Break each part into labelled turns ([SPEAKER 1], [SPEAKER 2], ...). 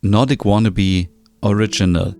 [SPEAKER 1] Nordic Wannabe Original.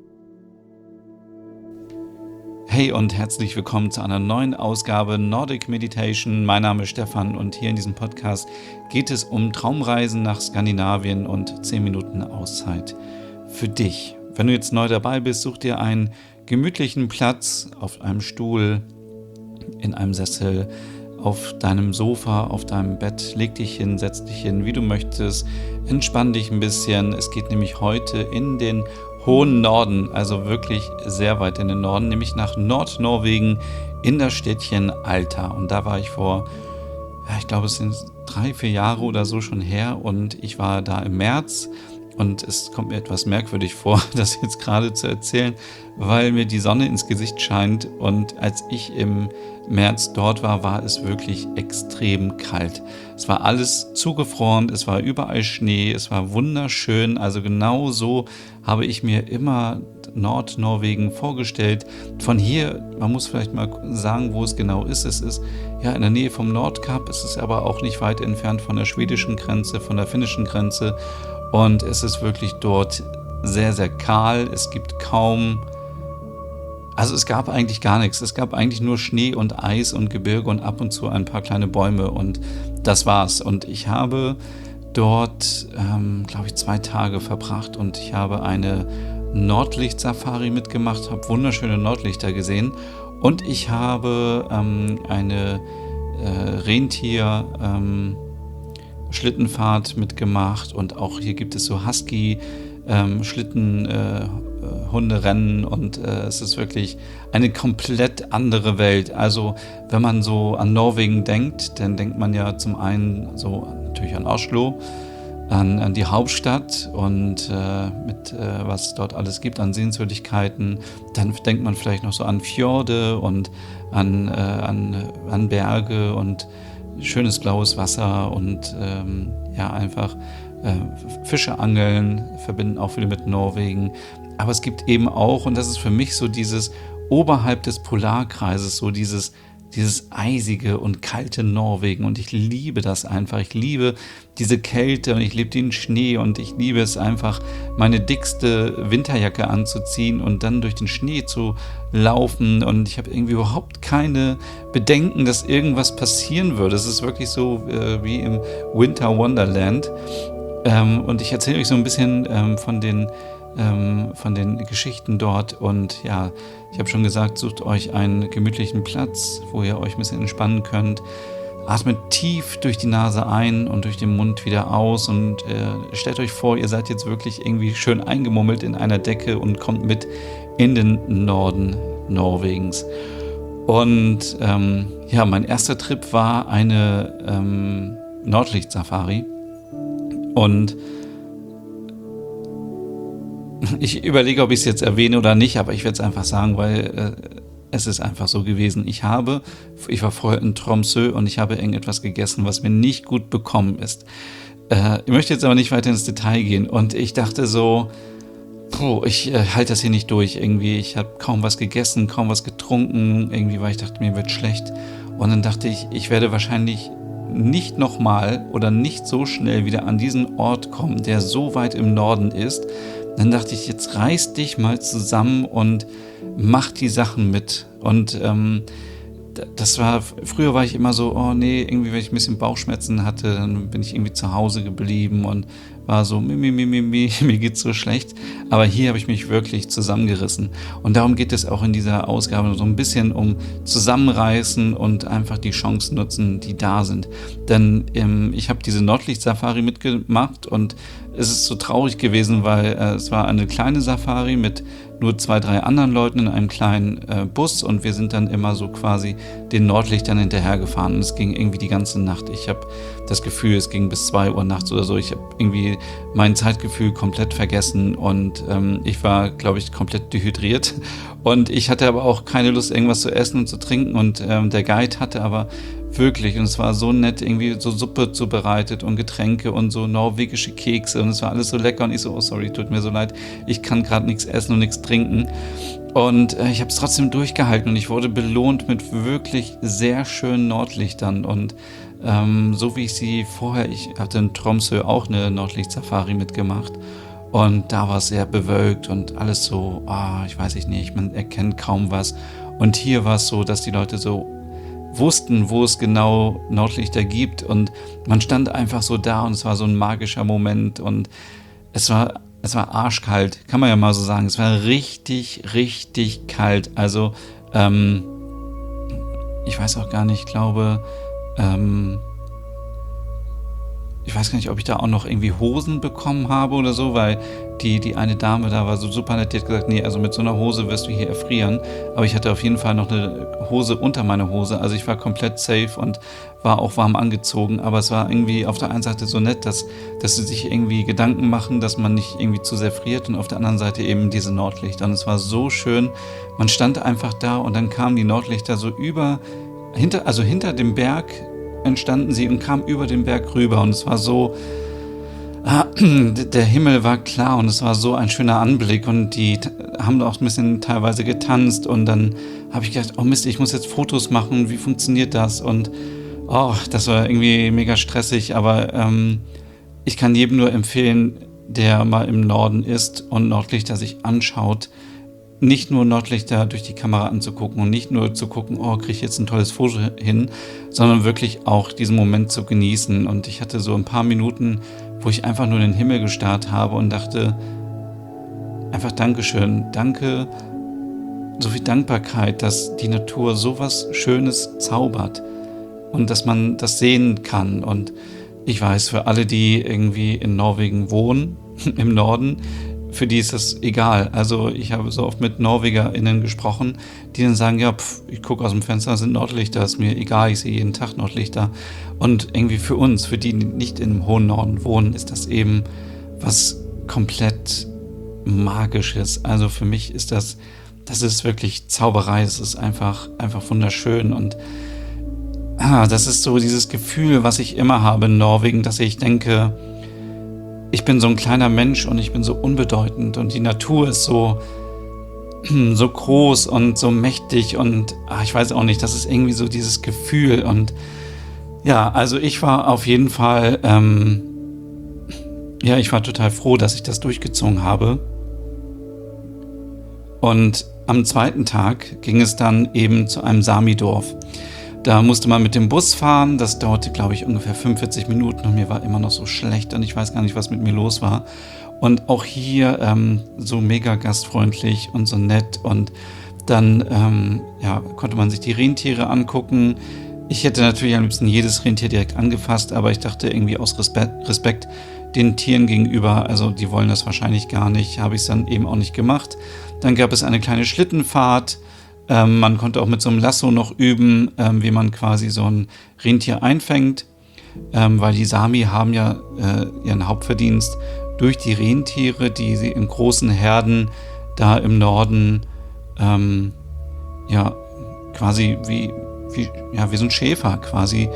[SPEAKER 1] Hey und herzlich willkommen zu einer neuen Ausgabe Nordic Meditation. Mein Name ist Stefan und hier in diesem Podcast geht es um Traumreisen nach Skandinavien und 10 Minuten Auszeit für dich. Wenn du jetzt neu dabei bist, such dir einen gemütlichen Platz auf einem Stuhl, in einem Sessel, auf deinem Sofa, auf deinem Bett. Leg dich hin, setz dich hin, wie du möchtest. Entspann dich ein bisschen. Es geht nämlich heute in den hohen Norden, also wirklich sehr weit in den Norden, nämlich nach Nordnorwegen in das Städtchen Alta. Und da war ich vor, ich glaube es sind 3-4 Jahre oder so schon her und ich war da im März. Und es kommt mir etwas merkwürdig vor, das jetzt gerade zu erzählen, weil mir die Sonne ins Gesicht scheint. Und als ich im März dort war, war es wirklich extrem kalt. Es war alles zugefroren, es war überall Schnee, es war wunderschön. Also genau so habe ich mir immer Nordnorwegen vorgestellt. Von hier, man muss vielleicht mal sagen, wo es genau ist. Es ist ja in der Nähe vom Nordkap, es ist aber auch nicht weit entfernt von der schwedischen Grenze, von der finnischen Grenze. Und es ist wirklich dort sehr, sehr kahl. Es gibt es gab eigentlich gar nichts. Es gab eigentlich nur Schnee und Eis und Gebirge und ab und zu ein paar kleine Bäume und das war's. Und ich habe dort, glaube ich, 2 Tage verbracht und ich habe eine Nordlicht-Safari mitgemacht, habe wunderschöne Nordlichter gesehen und ich habe eine Rentier- Schlittenfahrt mitgemacht und auch hier gibt es so Hunderennen und es ist wirklich eine komplett andere Welt. Also wenn man so an Norwegen denkt, dann denkt man ja zum einen so natürlich an Oslo, an die Hauptstadt und was dort alles gibt an Sehenswürdigkeiten. Dann denkt man vielleicht noch so an Fjorde und an Berge und schönes blaues Wasser und einfach Fische angeln, verbinden auch viele mit Norwegen. Aber es gibt eben auch, und das ist für mich so dieses oberhalb des Polarkreises, so dieses eisige und kalte Norwegen. Und ich liebe das einfach. Ich liebe diese Kälte und ich liebe den Schnee und ich liebe es einfach, meine dickste Winterjacke anzuziehen und dann durch den Schnee zu laufen. Und ich habe irgendwie überhaupt keine Bedenken, dass irgendwas passieren würde. Es ist wirklich so wie im Winter Wonderland. Und ich erzähle euch so ein bisschen von den Geschichten dort und ja, ich habe schon gesagt, sucht euch einen gemütlichen Platz, wo ihr euch ein bisschen entspannen könnt. Atmet tief durch die Nase ein und durch den Mund wieder aus und stellt euch vor, ihr seid jetzt wirklich irgendwie schön eingemummelt in einer Decke und kommt mit in den Norden Norwegens. Und mein erster Trip war eine Nordlicht-Safari und ich überlege, ob ich es jetzt erwähne oder nicht, aber ich werde es einfach sagen, weil es ist einfach so gewesen. Ich war vorher in Tromsø und ich habe irgendetwas gegessen, was mir nicht gut bekommen ist. Ich möchte jetzt aber nicht weiter ins Detail gehen und ich dachte so, ich halte das hier nicht durch irgendwie. Ich habe kaum was gegessen, kaum was getrunken, irgendwie, weil ich dachte, mir wird schlecht. Und dann dachte ich, ich werde wahrscheinlich nicht nochmal oder nicht so schnell wieder an diesen Ort kommen, der so weit im Norden ist. Dann dachte ich, jetzt reiß dich mal zusammen und mach die Sachen mit. Und früher war ich immer so, irgendwie, wenn ich ein bisschen Bauchschmerzen hatte, dann bin ich irgendwie zu Hause geblieben und war so, mir geht's so schlecht. Aber hier habe ich mich wirklich zusammengerissen. Und darum geht es auch in dieser Ausgabe so ein bisschen um Zusammenreißen und einfach die Chancen nutzen, die da sind. Denn ich habe diese Nordlicht-Safari mitgemacht und es ist so traurig gewesen, weil es war eine kleine Safari mit nur 2-3 anderen Leuten in einem kleinen Bus und wir sind dann immer so quasi den Nordlichtern hinterhergefahren und es ging irgendwie die ganze Nacht. Ich habe das Gefühl, es ging bis 2 Uhr nachts oder so. Ich habe irgendwie mein Zeitgefühl komplett vergessen und ich war, glaube ich, komplett dehydriert und ich hatte aber auch keine Lust, irgendwas zu essen und zu trinken und der Guide hatte aber wirklich, und es war so nett, irgendwie so Suppe zubereitet und Getränke und so norwegische Kekse und es war alles so lecker und ich so, oh sorry, tut mir so leid, ich kann gerade nichts essen und nichts trinken. Und ich habe es trotzdem durchgehalten und ich wurde belohnt mit wirklich sehr schönen Nordlichtern und so wie ich hatte in Tromsø auch eine Nordlicht-Safari mitgemacht Und da war es sehr bewölkt und alles so, ich weiß nicht, man erkennt kaum was. Und hier war es so, dass die Leute so wussten, wo es genau Nordlichter gibt. Und man stand einfach so da und es war so ein magischer Moment. Und es war arschkalt, kann man ja mal so sagen. Es war richtig, richtig kalt. Also, ich weiß auch gar nicht, ich weiß gar nicht, ob ich da auch noch irgendwie Hosen bekommen habe oder so, weil die eine Dame da war so super nett, die hat gesagt, nee, also mit so einer Hose wirst du hier erfrieren. Aber ich hatte auf jeden Fall noch eine Hose unter meiner Hose, also ich war komplett safe und war auch warm angezogen. Aber es war irgendwie auf der einen Seite so nett, dass sie sich irgendwie Gedanken machen, dass man nicht irgendwie zu sehr friert, und auf der anderen Seite eben diese Nordlichter. Und es war so schön, man stand einfach da und dann kamen die Nordlichter so hinter dem Berg entstanden sie und kamen über den Berg rüber, und es war so, der Himmel war klar und es war so ein schöner Anblick, und die haben auch ein bisschen teilweise getanzt, und dann habe ich gedacht, oh Mist, ich muss jetzt Fotos machen, wie funktioniert das? Und das war irgendwie mega stressig, aber ich kann jedem nur empfehlen, der mal im Norden ist und Nordlichter sich anschaut, nicht nur Nordlichter durch die Kamera anzugucken und nicht nur zu gucken, kriege ich jetzt ein tolles Foto hin, sondern wirklich auch diesen Moment zu genießen. Und ich hatte so ein paar Minuten, wo ich einfach nur den Himmel gestarrt habe und dachte, einfach Dankeschön, danke, so viel Dankbarkeit, dass die Natur so was Schönes zaubert und dass man das sehen kann. Und ich weiß, für alle, die irgendwie in Norwegen wohnen, im Norden, für die ist das egal. Also ich habe so oft mit NorwegerInnen gesprochen, die dann sagen, ja, ich gucke aus dem Fenster, sind Nordlichter, ist mir egal, ich sehe jeden Tag Nordlichter. Und irgendwie für uns, für die nicht im hohen Norden wohnen, ist das eben was komplett Magisches. Also für mich ist das ist wirklich Zauberei, es ist einfach wunderschön. Und das ist so dieses Gefühl, was ich immer habe in Norwegen, dass ich denke, ich bin so ein kleiner Mensch und ich bin so unbedeutend und die Natur ist so groß und so mächtig, und ich weiß auch nicht, das ist irgendwie so dieses Gefühl. Und ja, also ich war auf jeden Fall, ich war total froh, dass ich das durchgezogen habe. Und am zweiten Tag ging es dann eben zu einem Sami-Dorf. Da musste man mit dem Bus fahren, das dauerte, glaube ich, ungefähr 45 Minuten, und mir war immer noch so schlecht und ich weiß gar nicht, was mit mir los war. Und auch hier so mega gastfreundlich und so nett, und dann konnte man sich die Rentiere angucken. Ich hätte natürlich am liebsten jedes Rentier direkt angefasst, aber ich dachte irgendwie aus Respekt den Tieren gegenüber, also die wollen das wahrscheinlich gar nicht, habe ich es dann eben auch nicht gemacht. Dann gab es eine kleine Schlittenfahrt. Man konnte auch mit so einem Lasso noch üben, wie man quasi so ein Rentier einfängt, weil die Sami haben ja ihren Hauptverdienst durch die Rentiere, die sie in großen Herden da im Norden quasi wie so ein Schäfer quasi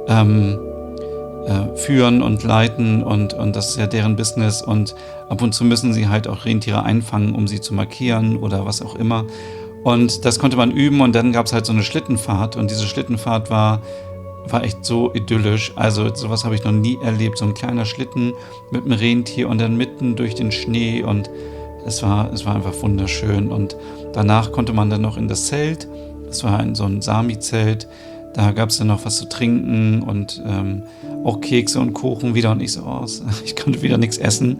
[SPEAKER 1] führen und leiten, und das ist ja deren Business, und ab und zu müssen sie halt auch Rentiere einfangen, um sie zu markieren oder was auch immer. Und das konnte man üben, und dann gab es halt so eine Schlittenfahrt, und diese Schlittenfahrt war echt so idyllisch. Also sowas habe ich noch nie erlebt, so ein kleiner Schlitten mit einem Rentier und dann mitten durch den Schnee, und es war einfach wunderschön. Und danach konnte man dann noch in das Zelt, das war so ein Sami-Zelt, da gab es dann noch was zu trinken und auch Kekse und Kuchen wieder, und ich so, ich konnte wieder nichts essen.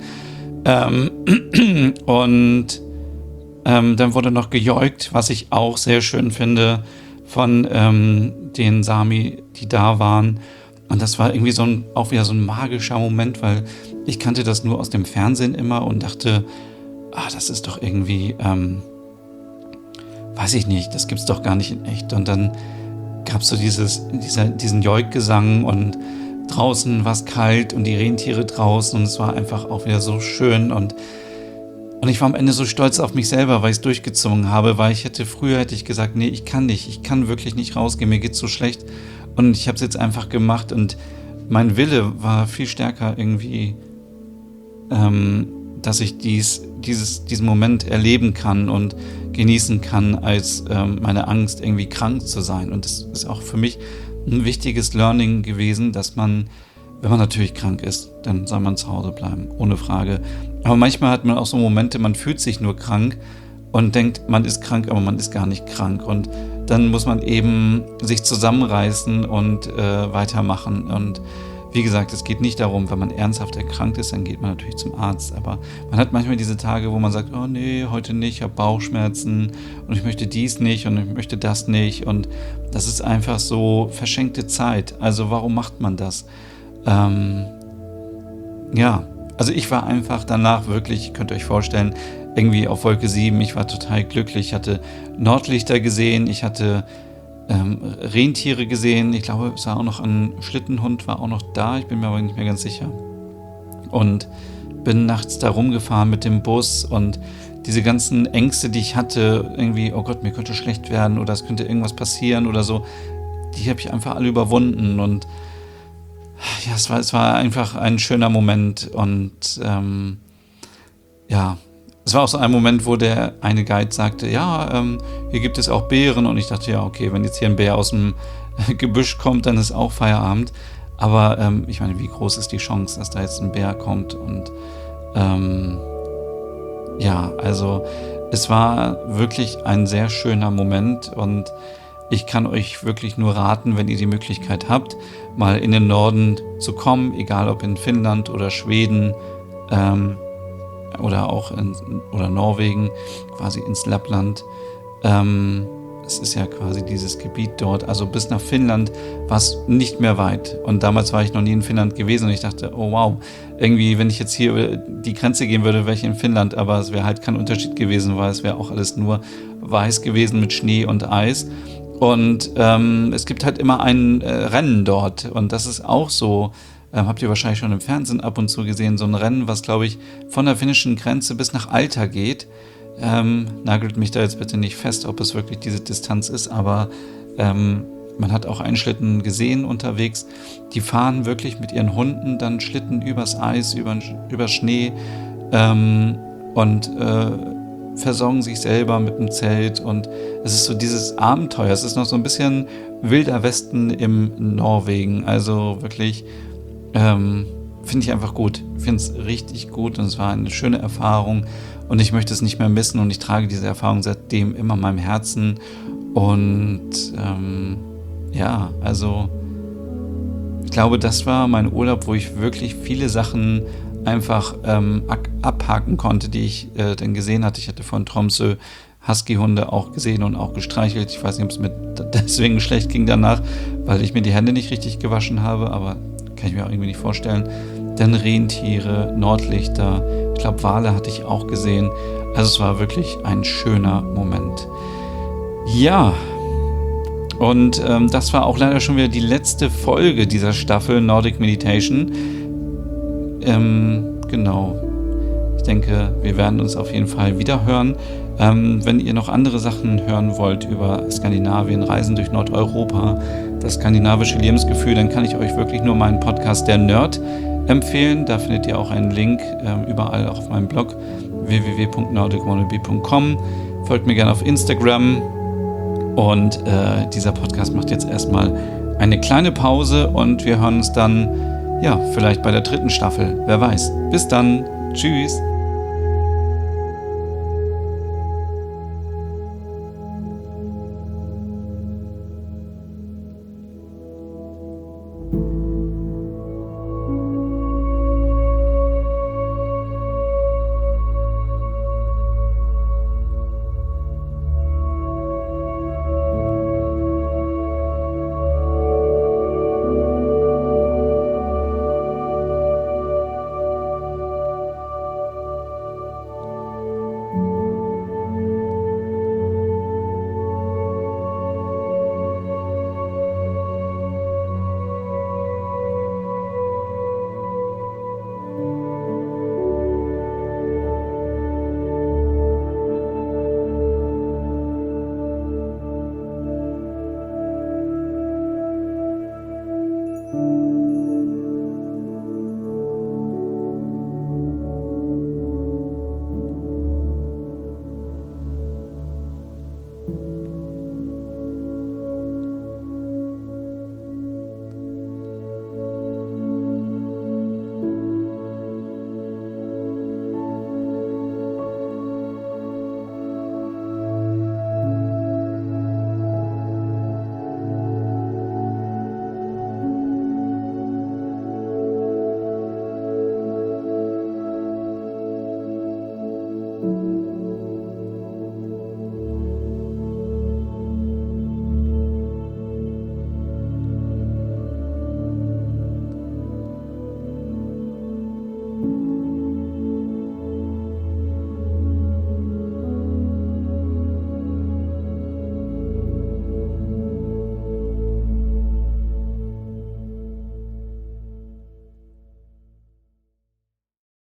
[SPEAKER 1] Dann wurde noch gejoigt, was ich auch sehr schön finde von den Sami, die da waren. Und das war irgendwie auch wieder so ein magischer Moment, weil ich kannte das nur aus dem Fernsehen immer und dachte, das ist doch irgendwie, weiß ich nicht, das gibt's doch gar nicht in echt. Und dann gab es so diesen Joik-Gesang, und draußen war es kalt und die Rentiere draußen, und es war einfach auch wieder so schön, und ich war am Ende so stolz auf mich selber, weil ich es durchgezogen habe, weil früher hätte ich gesagt, nee, ich kann wirklich nicht rausgehen, mir geht's so schlecht, und ich habe es jetzt einfach gemacht, und mein Wille war viel stärker irgendwie, dass ich diesen Moment erleben kann und genießen kann, als meine Angst, irgendwie krank zu sein. Und das ist auch für mich ein wichtiges Learning gewesen, dass man, wenn man natürlich krank ist, dann soll man zu Hause bleiben, ohne Frage. Aber manchmal hat man auch so Momente, man fühlt sich nur krank und denkt, man ist krank, aber man ist gar nicht krank. Und dann muss man eben sich zusammenreißen und weitermachen. Und wie gesagt, es geht nicht darum, wenn man ernsthaft erkrankt ist, dann geht man natürlich zum Arzt. Aber man hat manchmal diese Tage, wo man sagt, oh nee, heute nicht, ich habe Bauchschmerzen und ich möchte dies nicht und ich möchte das nicht. Und das ist einfach so verschenkte Zeit. Also warum macht man das? Ja, also ich war einfach danach wirklich, könnt ihr euch vorstellen, irgendwie auf Wolke 7. Ich war total glücklich. Ich hatte Nordlichter gesehen, ich hatte Rentiere gesehen. Ich glaube, es war auch noch ein Schlittenhund, war auch noch da. Ich bin mir aber nicht mehr ganz sicher. Und bin nachts da rumgefahren mit dem Bus und diese ganzen Ängste, die ich hatte, irgendwie, oh Gott, mir könnte schlecht werden oder es könnte irgendwas passieren oder so, die habe ich einfach alle überwunden. Und ja, es war einfach ein schöner Moment. Und ja, es war auch so ein Moment, wo der eine Guide sagte, ja, hier gibt es auch Bären. Und ich dachte, ja, okay, wenn jetzt hier ein Bär aus dem Gebüsch kommt, dann ist auch Feierabend. Aber ich meine, wie groß ist die Chance, dass da jetzt ein Bär kommt? Und ja, also es war wirklich ein sehr schöner Moment. Und ich kann euch wirklich nur raten, wenn ihr die Möglichkeit habt, mal in den Norden zu kommen, egal ob in Finnland oder Schweden, oder auch oder Norwegen, quasi ins Lappland. Es ist ja quasi dieses Gebiet dort, also bis nach Finnland war es nicht mehr weit. Und damals war ich noch nie in Finnland gewesen und ich dachte, oh wow, irgendwie, wenn ich jetzt hier über die Grenze gehen würde, wäre ich in Finnland, aber es wäre halt kein Unterschied gewesen, weil es wäre auch alles nur weiß gewesen mit Schnee und Eis. Und es gibt halt immer ein Rennen dort und das ist auch so, habt ihr wahrscheinlich schon im Fernsehen ab und zu gesehen, so ein Rennen, was, glaube ich, von der finnischen Grenze bis nach Alta geht. Nagelt mich da jetzt bitte nicht fest, ob es wirklich diese Distanz ist, aber man hat auch einen Schlitten gesehen unterwegs. Die fahren wirklich mit ihren Hunden dann Schlitten übers Eis, über Schnee und versorgen sich selber mit dem Zelt. Und es ist so dieses Abenteuer. Es ist noch so ein bisschen Wilder Westen im Norwegen. Also wirklich finde ich einfach gut. Ich finde es richtig gut und es war eine schöne Erfahrung und ich möchte es nicht mehr missen und ich trage diese Erfahrung seitdem immer in meinem Herzen und ja, also ich glaube, das war mein Urlaub, wo ich wirklich viele Sachen einfach abhaken konnte, die ich dann gesehen hatte. Ich hatte von Tromsø Husky-Hunde auch gesehen und auch gestreichelt. Ich weiß nicht, ob es mir deswegen schlecht ging danach, weil ich mir die Hände nicht richtig gewaschen habe, aber kann ich mir auch irgendwie nicht vorstellen. Dann Rentiere, Nordlichter, ich glaube Wale hatte ich auch gesehen. Also es war wirklich ein schöner Moment. Ja, und das war auch leider schon wieder die letzte Folge dieser Staffel Nordic Meditation. Genau. Ich denke, wir werden uns auf jeden Fall wieder hören. Wenn ihr noch andere Sachen hören wollt über Skandinavien, Reisen durch Nordeuropa, das skandinavische Lebensgefühl, dann kann ich euch wirklich nur meinen Podcast Der Nerd empfehlen. Da findet ihr auch einen Link überall, auch auf meinem Blog www.nordicwannabe.com. Folgt mir gerne auf Instagram. Und dieser Podcast macht jetzt erstmal eine kleine Pause und wir hören uns dann, ja, vielleicht bei der 3. Staffel. Wer weiß. Bis dann. Tschüss.